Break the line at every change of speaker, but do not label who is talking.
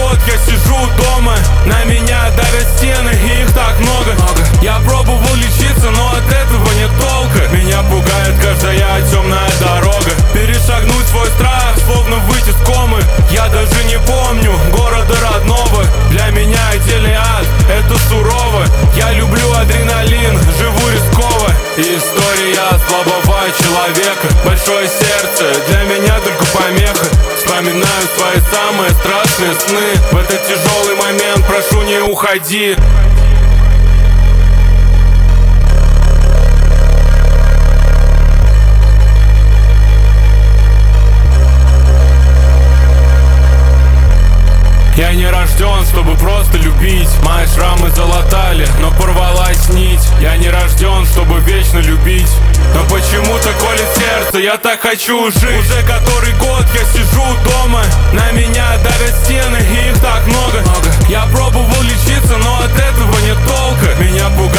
год я сижу дома, на меня давят стены, и их так много. Я пробовал лечиться, но от этого нет толка. Меня пугает каждая темная дорога. Перешагнуть свой страх, словно выйти с комы. Я даже не помню города родного. Для меня отдельный ад, это сурово. Я люблю адреналин, живу рисково. История слабого человека, большое сердце, для меня только помеха. Вспоминаю свои самые страшные сны. В этот тяжелый момент прошу, не уходи. Я не рожден, чтобы просто любить. Мои шрамы залатали, но порвалась нить. Я не рожден, чтобы вечно любить. Но почему-то колет сердце, я так хочу жить. Уже который год я сижу дома, на меня давят стены, и их так много. Я пробовал лечиться, но от этого нет толка. Меня пугает